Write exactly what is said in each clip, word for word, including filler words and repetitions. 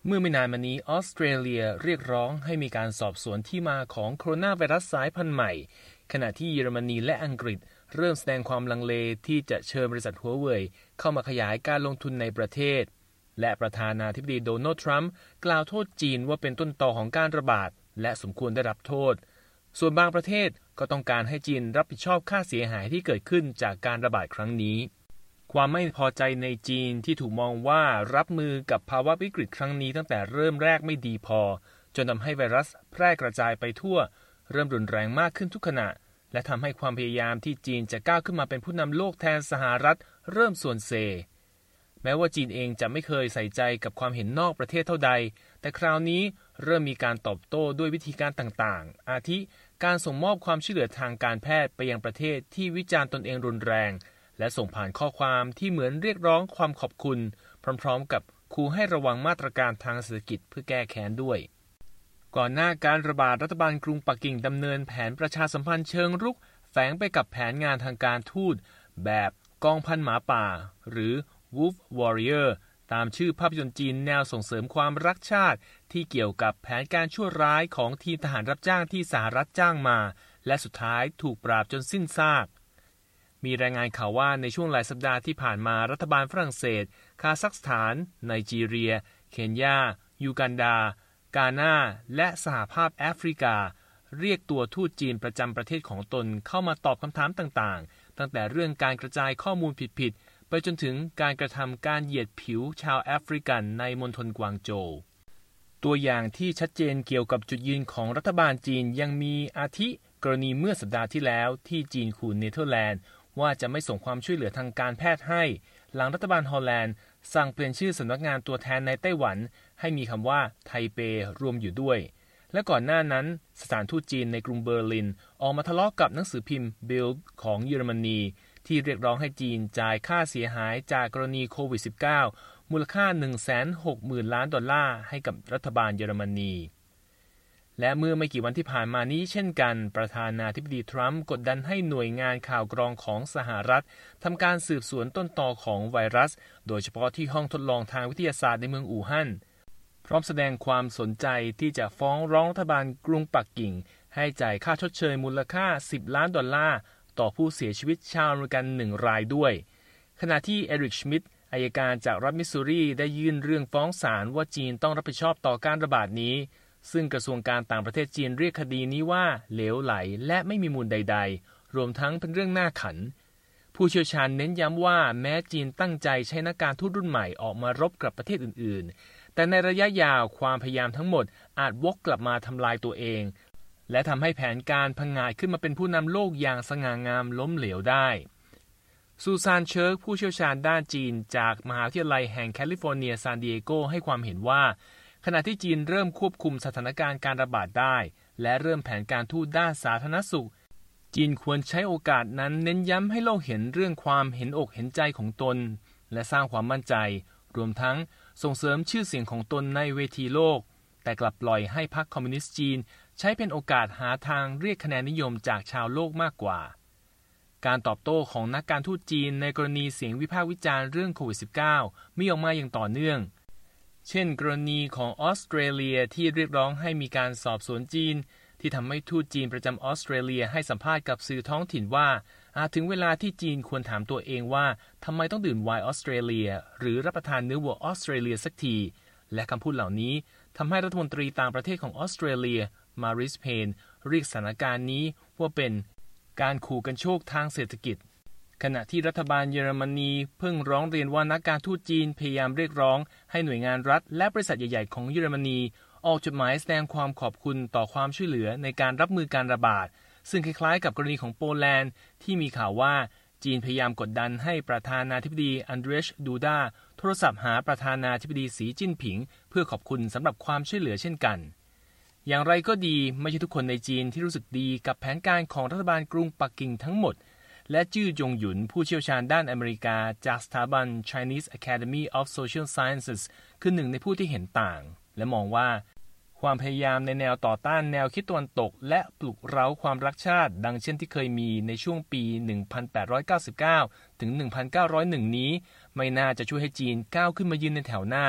เมื่อไม่นานมานี้ออสเตรเลียเรียกร้องให้มีการสอบสวนที่มาของโคโรนาไวรัสสายพันธุ์ใหม่ขณะที่เยอรมนีและอังกฤษเริ่มแสดงความลังเลที่จะเชิญบริษัทหัวเว่ยเข้ามาขยายการลงทุนในประเทศและประธานาธิบดีโดนัลด์ทรัมป์กล่าวโทษจีนว่าเป็นต้นตอของการระบาดและสมควรได้รับโทษส่วนบางประเทศก็ต้องการให้จีนรับผิดชอบค่าเสียหายที่เกิดขึ้นจากการระบาดครั้งนี้ความไม่พอใจในจีนที่ถูกมองว่ารับมือกับภาวะวิกฤตครั้งนี้ตั้งแต่เริ่มแรกไม่ดีพอจนทำให้ไวรัสแพร่กระจายไปทั่วเริ่มรุนแรงมากขึ้นทุกขณะและทำให้ความพยายามที่จีนจะก้าวขึ้นมาเป็นผู้นำโลกแทนสหรัฐเริ่มส่วนเซแม้ว่าจีนเองจะไม่เคยใส่ใจกับความเห็นนอกประเทศเท่าใดแต่คราวนี้เริ่มมีการตอบโต้ด้วยวิธีการต่างๆอาทิการส่งมอบความช่วยเหลือทางการแพทย์ไปยังประเทศที่วิจารณ์ตนเองรุนแรงและส่งผ่านข้อความที่เหมือนเรียกร้องความขอบคุณพร้อมๆกับขู่ให้ระวังมาตรการทางเศรษฐกิจเพื่อแก้แค้นด้วยก่อนหน้าการระบาดรัฐบาลกรุงปักกิ่งดำเนินแผนประชาสัมพันธ์เชิงรุกแฝงไปกับแผนงานทางการทูตแบบกองพันหมาป่าหรือ Wolf Warrior ตามชื่อภาพยนตร์จีนแนวส่งเสริมความรักชาติที่เกี่ยวกับแผนการชั่วร้ายของทีมทหารรับจ้างที่สหรัฐจ้างมาและสุดท้ายถูกปราบจนสิ้นซากมีรายงานข่าวว่าในช่วงหลายสัปดาห์ที่ผ่านมารัฐบาลฝรั่งเศสคาซัคสถานไนจีเรียเคนยายูกันดากานาและสหภาพแอฟริกาเรียกตัวทูตจีนประจำประเทศของตนเข้ามาตอบคำถามต่างๆตั้งแต่เรื่องการกระจายข้อมูลผิดๆไปจนถึงการกระทำการเหยียดผิวชาวแอฟริกันในมณฑลกวางโจวตัวอย่างที่ชัดเจนเกี่ยวกับจุดยืนของรัฐบาลจีนยังมีอาทิกรณีเมื่อสัปดาห์ที่แล้วที่จีนขู่เนเธอร์แลนด์ว่าจะไม่ส่งความช่วยเหลือทางการแพทย์ให้หลังรัฐบาลฮอลแลนด์สั่งเปลี่ยนชื่อสำนักงานตัวแทนในไต้หวันให้มีคำว่าไทเปรวมอยู่ด้วยและก่อนหน้านั้นสถานทูตจีนในกรุงเบอร์ลินออกมาทะเลาะกับหนังสือพิมพ์ Bild ของเยอรมนีที่เรียกร้องให้จีนจ่ายค่าเสียหายจากกรณีโควิด สิบเก้า มูลค่า หนึ่งแสนหกหมื่น ล้านดอลลาร์ให้กับรัฐบาลเยอรมนีและเมื่อไม่กี่วันที่ผ่านมานี้เช่นกันประธานาธิบดีทรัมป์กดดันให้หน่วยงานข่าวกรองของสหรัฐทำการสืบสวนต้นตอของไวรัสโดยเฉพาะที่ห้องทดลองทางวิทยาศาสตร์ในเมืองอู่ฮั่นพร้อมแสดงความสนใจที่จะฟ้องร้องรัฐบาลกรุงปักกิ่งให้จ่ายค่าชดเชยมูลค่าสิบล้านดอลลาร์ต่อผู้เสียชีวิตชาวอเมริกันหนึ่งรายด้วยขณะที่เอริกชมิดอัยการจากรัฐมิสซูรีได้ยื่นเรื่องฟ้องศาลว่าจีนต้องรับผิดชอบต่อการระบาดนี้ซึ่งกระทรวงการต่างประเทศจีนเรียกคดีนี้ว่าเหลวไหลและไม่มีมูลใดๆรวมทั้งเป็นเรื่องน่าขันผู้เชี่ยวชาญเน้นย้ำว่าแม้จีนตั้งใจใช้นักการทูตรุ่นใหม่ออกมารบกับประเทศอื่นๆแต่ในระยะยาวความพยายามทั้งหมดอาจวกกลับมาทำลายตัวเองและทำให้แผนการพังงาดขึ้นมาเป็นผู้นำโลกอย่างสง่างามล้มเหลวได้ซูซานเชิร์กผู้เชี่ยวชาญด้านจีนจากมหาวิทยาลัยแห่งแคลิฟอร์เนียซานดิเอโกให้ความเห็นว่าขณะที่จีนเริ่มควบคุมสถานการณ์การระบาดได้และเริ่มแผนการทูตด้านสาธารณสุขจีนควรใช้โอกาสนั้นเน้นย้ำให้โลกเห็นเรื่องความเห็นอกเห็นใจของตนและสร้างความมั่นใจรวมทั้งส่งเสริมชื่อเสียงของตนในเวทีโลกแต่กลับปล่อยให้พรรคคอมมิวนิสต์จีนใช้เป็นโอกาสหาทางเรียกคะแนนนิยมจากชาวโลกมากกว่าการตอบโต้ของนักการทูตจีนในกรณีเสียงวิพากษ์วิจารณ์เรื่องโควิด สิบเก้า มีออกมาอย่างต่อเนื่องเช่นกรณีของออสเตรเลียที่เรียกร้องให้มีการสอบสวนจีนที่ทำให้ทูตจีนประจำออสเตรเลียให้สัมภาษณ์กับสื่อท้องถิ่นว่าอาจถึงเวลาที่จีนควรถามตัวเองว่าทำไมต้องดื่มไวน์ออสเตรเลียหรือรับประทานเนื้อวัวออสเตรเลียสักทีและคำพูดเหล่านี้ทำให้รัฐมนตรีต่างประเทศของออสเตรเลียมาริสเพนเรียกสถานการณ์นี้ว่าเป็นการขู่กันโชคทางเศรษฐกิจขณะที่รัฐบาลเยอรมนีเพิ่งร้องเรียนว่านักการทูตจีนพยายามเรียกร้องให้หน่วยงานรัฐและบริษัทใหญ่ๆของเยอรมนีออกจดหมายแสดงความขอบคุณต่อความช่วยเหลือในการรับมือการระบาดซึ่งคล้ายๆกับกรณีของโปแลนด์ที่มีข่าวว่าจีนพยายามกดดันให้ประธานาธิบดีอันเดรชดูดาโทรศัพท์หาประธานาธิบดีสีจิ้นผิงเพื่อขอบคุณสำหรับความช่วยเหลือเช่นกันอย่างไรก็ดีไม่ใช่ทุกคนในจีนที่รู้สึกดีกับแผนการของรัฐบาลกรุงปักกิ่งทั้งหมดและจื้อจงหยุนผู้เชี่ยวชาญด้านอเมริกาจากสถาบัน Chinese Academy of Social Sciences คือหนึ่งในผู้ที่เห็นต่างและมองว่าความพยายามในแนวต่อต้านแนวคิดตะวันตกและปลุกเร้าความรักชาติดังเช่นที่เคยมีในช่วงปี หนึ่งพันแปดร้อยเก้าสิบเก้า ถึง หนึ่งพันเก้าร้อยเอ็ด นี้ไม่น่าจะช่วยให้จีนก้าวขึ้นมายืนในแถวหน้า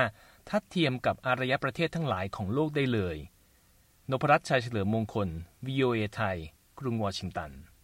ทัดเทียมกับอารยประเทศทั้งหลายของโลกได้เลยนพรัตน์ ชัยเฉลิมมงคล วี โอ เอ ไทย กรุงวอชิงตัน